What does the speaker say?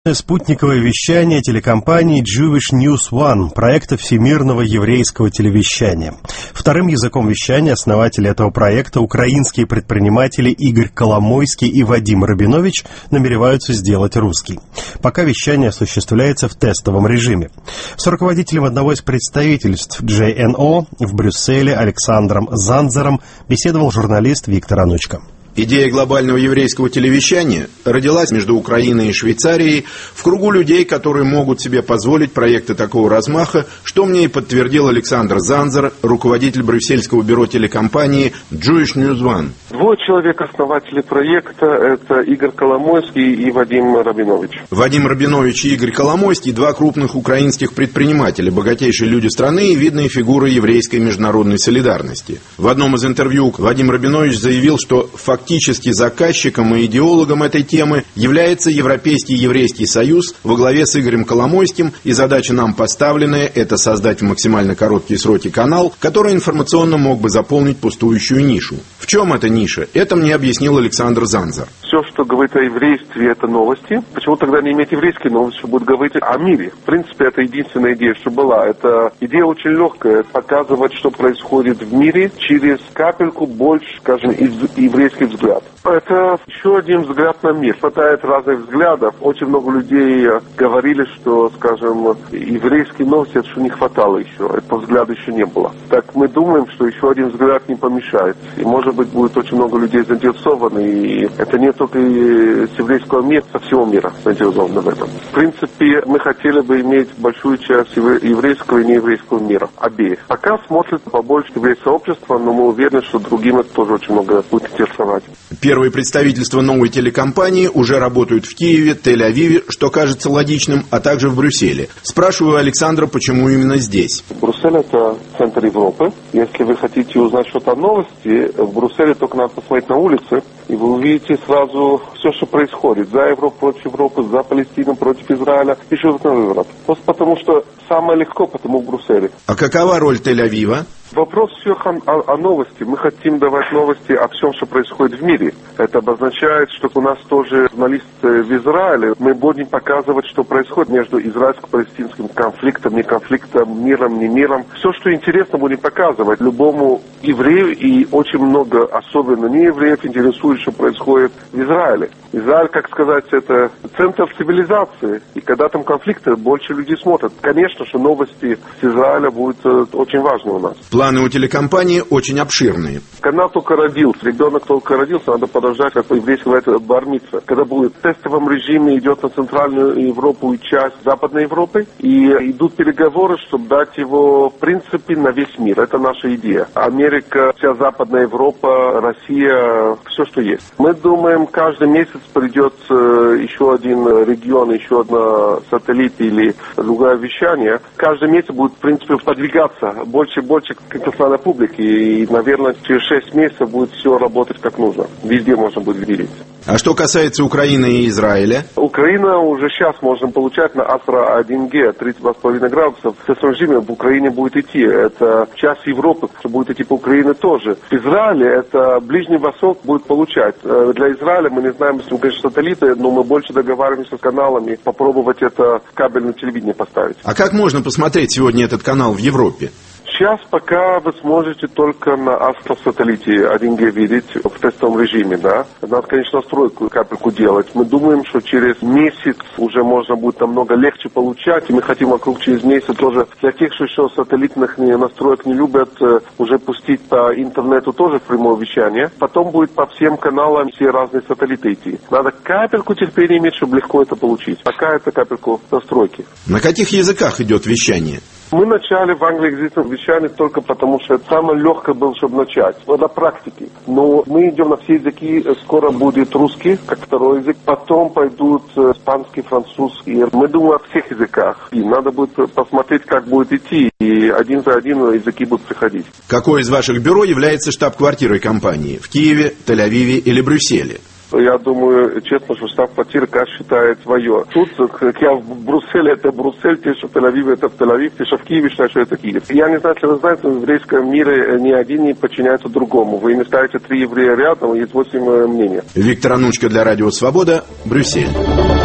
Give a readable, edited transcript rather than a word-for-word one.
Спутниковое вещание телекомпании Jewish News One, проекта всемирного еврейского телевещания. Вторым языком вещания основатели этого проекта, украинские предприниматели Игорь Коломойский и Вадим Рабинович, намереваются сделать русский. Пока вещание осуществляется в тестовом режиме. С руководителем одного из представительств JNO в Брюсселе Александром Занзером беседовал журналист Виктор Анучко. Идея глобального еврейского телевещания родилась между Украиной и Швейцарией в кругу людей, которые могут себе позволить проекты такого размаха, что мне и подтвердил Александр Занзер, руководитель брюссельского бюро телекомпании Jewish News One. Двое человек основатели проекта – это Игорь Коломойский и Вадим Рабинович. Вадим Рабинович и Игорь Коломойский – два крупных украинских предпринимателя, богатейшие люди страны и видные фигуры еврейской международной солидарности. В одном из интервью Вадим Рабинович заявил, что фактически заказчиком и идеологом этой темы является Европейский еврейский союз во главе с Игорем Коломойским, и задача нам поставленная – это создать в максимально короткие сроки канал, который информационно мог бы заполнить пустующую нишу. В чем эта ниша? Это мне объяснил Александр Занзер. Все, что говорит о еврействе, это новости. Почему тогда не иметь еврейские новости, что будет говорить о мире? В принципе, это единственная идея, что была. Эта идея очень легкая. Показывать, что происходит в мире через капельку больше, скажем, еврейский взгляд. Это еще один взгляд на мир. Хватает разных взглядов. Очень много людей говорили, что, скажем, еврейские новости, это что не хватало еще. Этого взгляда еще не было. Так мы думаем, что еще один взгляд не помешает. И, может быть, будет очень много людей заинтересованы. И это не только с еврейского мира, со всего мира заинтересованы в этом. В принципе, мы хотели бы иметь большую часть еврейского и нееврейского мира. Обеих. Пока смотрит побольше еврейского сообщества, но мы уверены, что другим это тоже очень много будет интересовать. Первые представительства новой телекомпании уже работают в Киеве, Тель-Авиве, что кажется логичным, а также в Брюсселе. Спрашиваю Александра, почему именно здесь. Брюссель – это центр Европы. Если вы хотите узнать что-то о новости, в Брюсселе только надо посмотреть на улицы, и вы увидите сразу все, что происходит. За Европу, против Европы, за Палестину, против Израиля, еще на выворот. Просто потому, что самое легко, потому в Брюсселе. А какова роль Тель-Авива? Вопрос всех о новости. Мы хотим давать новости о всем, что происходит в мире. Это обозначает, что у нас тоже журналисты в Израиле. Мы будем показывать, что происходит между израильско-палестинским конфликтом, не конфликтом, миром, не миром. Все, что интересно, будем показывать любому еврею, и очень много, особенно неевреев, интересует, что происходит в Израиле. Израиль, как сказать, это центр цивилизации. И когда там конфликты, больше людей смотрят. Конечно, что новости с Израиля будут очень важны у нас. Планы у телекомпании очень обширные. Канал только родился, ребенок только родился, надо подождать, как по-еврейски говорят, бар-мицва. Когда будет в тестовом режиме, идет на Центральную Европу и часть Западной Европы, и идут переговоры, чтобы дать его, в принципе, на весь мир. Это наша идея. Америка, вся Западная Европа, Россия, все, что есть. Мы думаем, каждый месяц придет еще один регион, еще одна сателлит или другое вещание. Каждый месяц будет, в принципе, подвигаться больше и больше к internationalной публике. И, наверное, через 6 месяцев будет все работать как нужно. Везде можно будет видеть. А что касается Украины и Израиля? Украина уже сейчас можно получать на Astra 1G 32,5 градусов. В тестовом режиме в Украине будет идти. Это часть Европы, что будет идти по Украине тоже. В Израиле это Ближний Восток будет получать. Для Израиля мы не знаем, если мы, конечно, сателлиты, но мы больше договариваемся с каналами, попробовать это кабельное телевидение поставить. А как можно посмотреть сегодня этот канал в Европе? Сейчас пока вы сможете только на Астро-сателлите 1G видеть в тестовом режиме, да. Надо, конечно, настройку капельку делать. Мы думаем, что через месяц уже можно будет намного легче получать, и мы хотим вокруг через месяц тоже для тех, что еще сателлитных настроек не любят, уже пустить по интернету тоже в прямое вещание. Потом будет по всем каналам все разные сателлиты идти. Надо капельку терпения иметь, чтобы легко это получить. Пока это капельку настройки. На каких языках идет вещание? Мы начали в англоязычном вещании только потому, что это самое легкое было, чтобы начать. На практике. Но мы идем на все языки. Скоро будет русский, как второй язык. Потом пойдут испанский, французский. Мы думаем о всех языках. И надо будет посмотреть, как будет идти. И один за один языки будут приходить. Какое из ваших бюро является штаб-квартирой компании? В Киеве, Тель-Авиве или Брюсселе? Я думаю, честно, что штаб-квартира каждый считает свое. Тут, как я в Брюсселе, это Брюссель, те, что в Тель-Авиве, это в Тель-Авив, те, что в Киеве, считают, что это Киев. Я не знаю, если вы знаете, но в еврейском мире ни один не подчиняется другому. Вы не ставите 3 еврея рядом, есть 8 мнений. Виктор Анучко для Радио Свобода, Брюссель.